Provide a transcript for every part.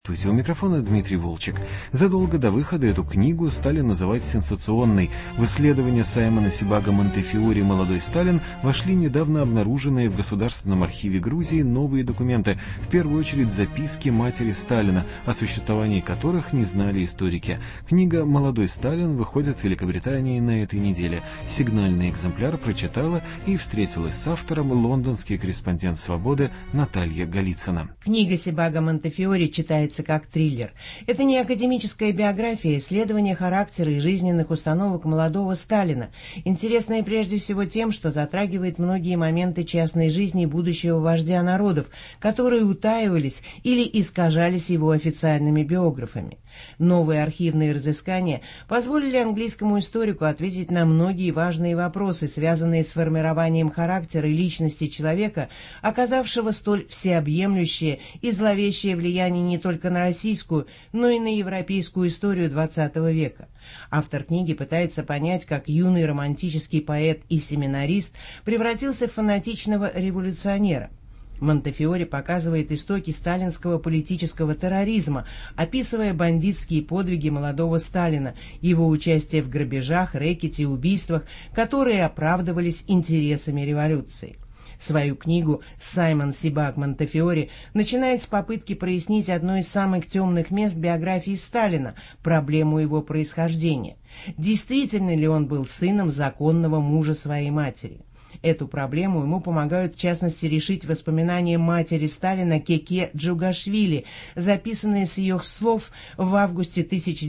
У микрофона Дмитрий Волчек. Задолго до выхода эту книгу стали называть сенсационной. В исследование Саймона Себага Монтефиори «Молодой Сталин» вошли недавно обнаруженные в Государственном архиве Грузии новые документы, в первую очередь записки матери Сталина, о существовании которых не знали историки. Книга «Молодой Сталин» выходит в Великобритании на этой неделе. Сигнальный экземпляр прочитала и встретилась с автором лондонский корреспондент «Свободы» Наталья Голицына. Книга Себага Монтефиори читается как триллер. Это не академическая биография, исследование характера и жизненных установок молодого Сталина, интересное прежде всего тем, что затрагивает многие моменты частной жизни будущего вождя народов, которые утаивались или искажались его официальными биографами. Новые архивные разыскания позволили английскому историку ответить на многие важные вопросы, связанные с формированием характера и личности человека, оказавшего столь всеобъемлющее и зловещее влияние не только на российскую, но и на европейскую историю XX века. Автор книги пытается понять, как юный романтический поэт и семинарист превратился в фанатичного революционера. Монтефиори показывает истоки сталинского политического терроризма, описывая бандитские подвиги молодого Сталина, его участие в грабежах, рэкете и убийствах, которые оправдывались интересами революции. Свою книгу Саймон Себаг Монтефиори начинает с попытки прояснить одно из самых темных мест биографии Сталина – проблему его происхождения. Действительно ли он был сыном законного мужа своей матери? Эту проблему ему помогают в частности решить воспоминания матери Сталина Кеке Джугашвили, записанные с ее слов в августе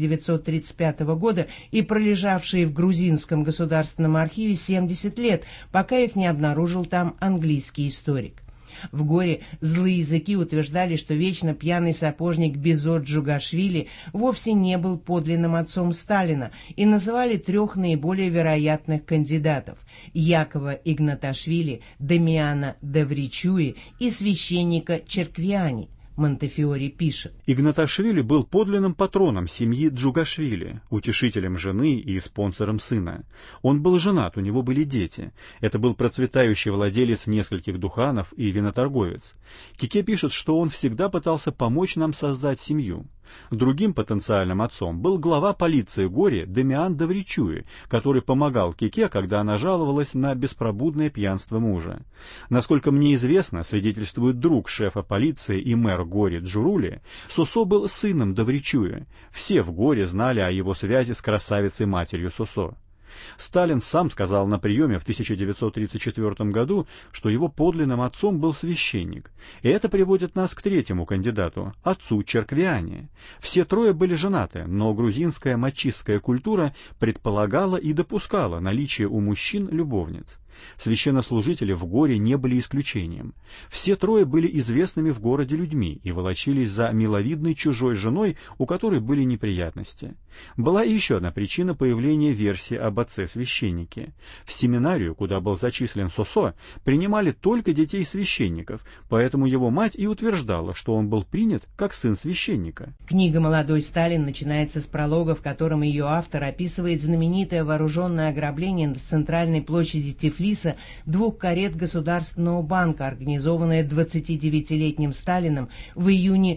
1935 года и пролежавшие в Грузинском государственном архиве 70 лет, пока их не обнаружил там английский историк. В горе злые языки утверждали, что вечно пьяный сапожник Бизот Джугашвили вовсе не был подлинным отцом Сталина, и называли трех наиболее вероятных кандидатов – Якова Игнаташвили, Дамиана Давричуи и священника Черквиани. Монтефиори пишет. Игнаташвили был подлинным патроном семьи Джугашвили, утешителем жены и спонсором сына. Он был женат, у него были дети. Это был процветающий владелец нескольких духанов и виноторговец. Кеке пишет, что он всегда пытался помочь нам создать семью. Другим потенциальным отцом был глава полиции Гори Дамиан Давричуи, который помогал Кеке, когда она жаловалась на беспробудное пьянство мужа. Насколько мне известно, свидетельствует друг шефа полиции и мэр Гори Джурули, Сосо был сыном Давричуи. Все в Горе знали о его связи с красавицей-матерью Сосо. Сталин сам сказал на приеме в 1934 году, что его подлинным отцом был священник. И это приводит нас к третьему кандидату, отцу Черквиани. Все трое были женаты, но грузинская мачистская культура предполагала и допускала наличие у мужчин любовниц. Священнослужители в Горе не были исключением. Все трое были известными в городе людьми и волочились за миловидной чужой женой, у которой были неприятности. Была и еще одна причина появления версии об отце-священнике. В семинарию, куда был зачислен Сосо, принимали только детей священников, поэтому его мать и утверждала, что он был принят как сын священника. Книга «Молодой Сталин» начинается с пролога, в котором ее автор описывает знаменитое вооруженное ограбление на центральной площади Тифлиса двух карет Государственного банка, организованное 29-летним Сталиным в июне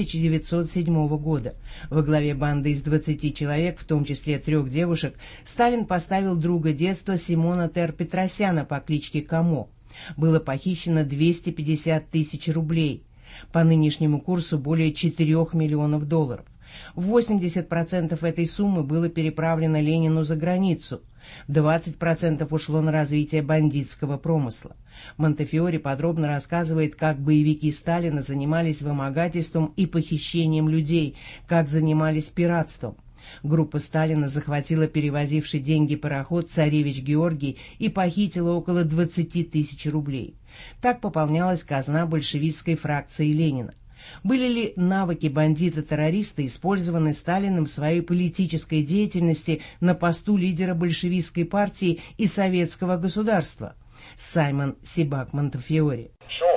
1907 года. Во главе банды из 20 человек, в том числе 3 девушек, Сталин поставил друга детства Симона Тер-Петросяна по кличке Камо. Было похищено 250 тысяч рублей, по нынешнему курсу более 4 миллионов долларов. 80% этой суммы было переправлено Ленину за границу. 20% ушло на развитие бандитского промысла. Монтефиори подробно рассказывает, как боевики Сталина занимались вымогательством и похищением людей, как занимались пиратством. Группа Сталина захватила перевозивший деньги пароход «Царевич Георгий» и похитила около 20 тысяч рублей. Так пополнялась казна большевистской фракции Ленина. Были ли навыки бандита-террориста использованы Сталиным в своей политической деятельности на посту лидера большевистской партии и советского государства? Саймон Себаг Монтефиори.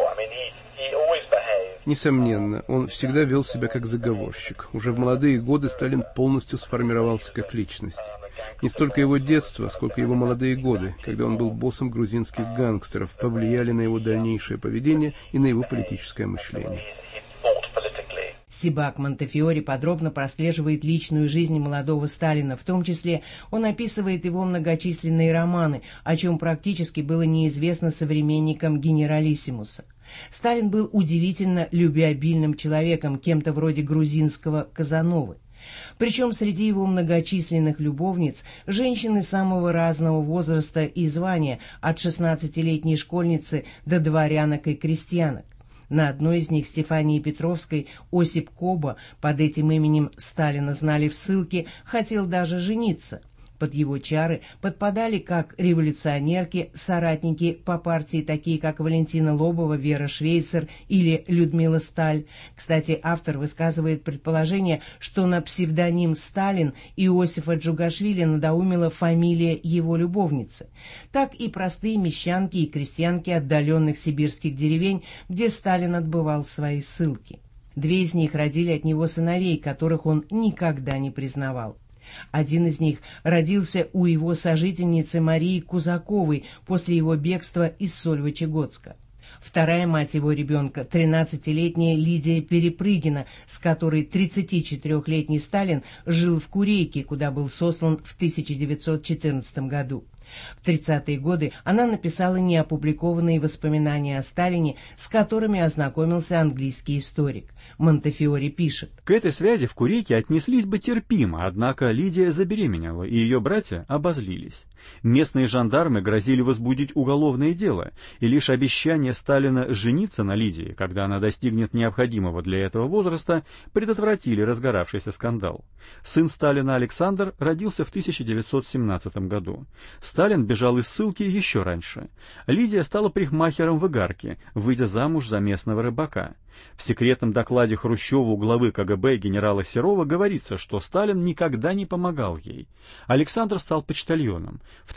Несомненно, он всегда вел себя как заговорщик. Уже в молодые годы Сталин полностью сформировался как личность. Не столько его детство, сколько его молодые годы, когда он был боссом грузинских гангстеров, повлияли на его дальнейшее поведение и на его политическое мышление. Сибаг Монтефиори подробно прослеживает личную жизнь молодого Сталина, в том числе он описывает его многочисленные романы, о чем практически было неизвестно современникам генералиссимуса. Сталин был удивительно любвеобильным человеком, кем-то вроде грузинского Казановы. Причем среди его многочисленных любовниц женщины самого разного возраста и звания, от 16-летней школьницы до дворянок и крестьянок. На одной из них, Стефании Петровской, Осип Коба, под этим именем Сталина знали в ссылке, хотел даже жениться. Под его чары подпадали как революционерки, соратники по партии, такие как Валентина Лобова, Вера Швейцер или Людмила Сталь. Кстати, автор высказывает предположение, что на псевдоним Сталин Иосифа Джугашвили надоумила фамилия его любовницы. Так и простые мещанки и крестьянки отдаленных сибирских деревень, где Сталин отбывал свои ссылки. Две из них родили от него сыновей, которых он никогда не признавал. Один из них родился у его сожительницы Марии Кузаковой после его бегства из Сольвычегодска. Вторая мать его ребенка, 13-летняя Лидия Перепрыгина, с которой 34-летний Сталин жил в Курейке, куда был сослан в 1914 году. В 30-е годы она написала неопубликованные воспоминания о Сталине, с которыми ознакомился английский историк. Монтефиори пишет: «К этой связи в Курейке отнеслись бы терпимо, однако Лидия забеременела, и ее братья обозлились. Местные жандармы грозили возбудить уголовное дело, и лишь обещание Сталина жениться на Лидии, когда она достигнет необходимого для этого возраста, предотвратили разгоравшийся скандал. Сын Сталина Александр родился в 1917 году. Сталин бежал из ссылки еще раньше. Лидия стала парикмахером в Игарке, выйдя замуж за местного рыбака. В секретном докладе Хрущеву главы КГБ генерала Серова говорится, что Сталин никогда не помогал ей. Александр стал почтальоном. В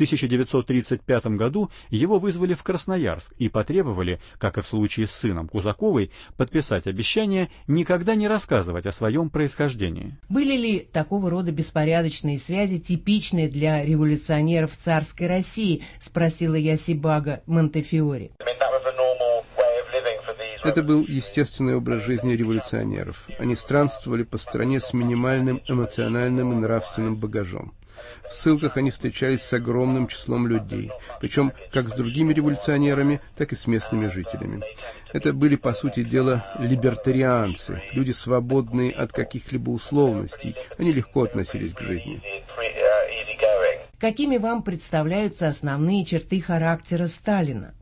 1935 году его вызвали в Красноярск и потребовали, как и в случае с сыном Кузаковой, подписать обещание никогда не рассказывать о своем происхождении». Были ли такого рода беспорядочные связи типичны для революционеров царской России, спросила я Сибага Монтефиори. Это был естественный образ жизни революционеров. Они странствовали по стране с минимальным эмоциональным и нравственным багажом. В ссылках они встречались с огромным числом людей, причем как с другими революционерами, так и с местными жителями. Это были, по сути дела, либертарианцы, люди, свободные от каких-либо условностей. Они легко относились к жизни. Какими вам представляются основные черты характера Сталина?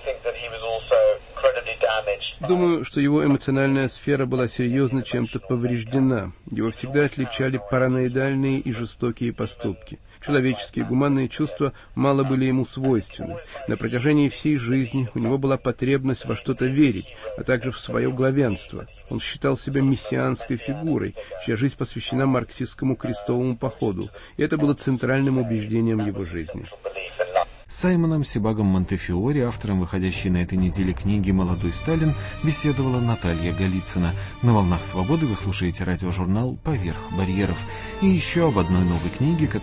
Думаю, что его эмоциональная сфера была серьезно чем-то повреждена. Его всегда отличали параноидальные и жестокие поступки. Человеческие гуманные чувства мало были ему свойственны. На протяжении всей жизни у него была потребность во что-то верить, а также в свое главенство. Он считал себя мессианской фигурой, чья жизнь посвящена марксистскому крестовому походу, и это было центральным убеждением его жизни. С Саймоном Сибагом Монтефиори, автором выходящей на этой неделе книги «Молодой Сталин», беседовала Наталья Голицына. На «Волнах свободы» вы слушаете радиожурнал «Поверх барьеров». И еще об одной новой книге,